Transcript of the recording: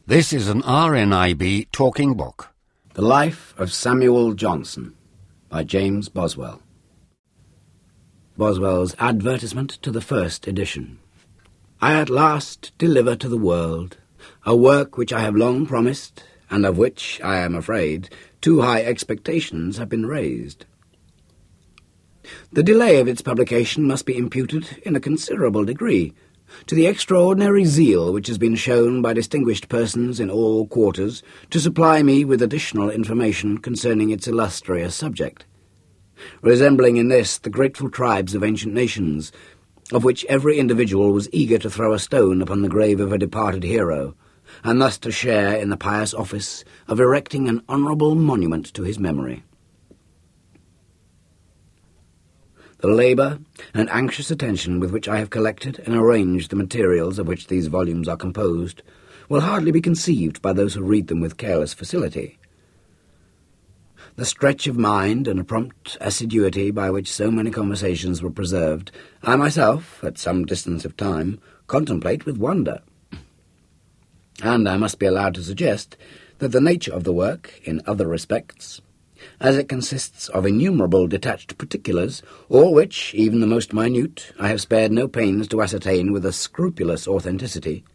This is an RNIB talking book. The Life of Samuel Johnson by James Boswell. Boswell's advertisement to the first edition. I at last deliver to the world a work which I have long promised, and of which, I am afraid, too high expectations have been raised. The delay of its publication must be imputed, in a considerable degree, to the extraordinary zeal which has been shown by distinguished persons in all quarters to supply me with additional information concerning its illustrious subject, resembling in this the grateful tribes of ancient nations, of which every individual was eager to throw a stone upon the grave of a departed hero, and thus to share in the pious office of erecting an honourable monument to his memory. The labour and anxious attention with which I have collected and arranged the materials of which these volumes are composed will hardly be conceived by those who read them with careless facility. The stretch of mind and a prompt assiduity by which so many conversations were preserved, I myself, at some distance of time, contemplate with wonder. And I must be allowed to suggest that the nature of the work, in other respects, as it consists of innumerable detached particulars, all which, even the most minute, I have spared no pains to ascertain with a scrupulous authenticity,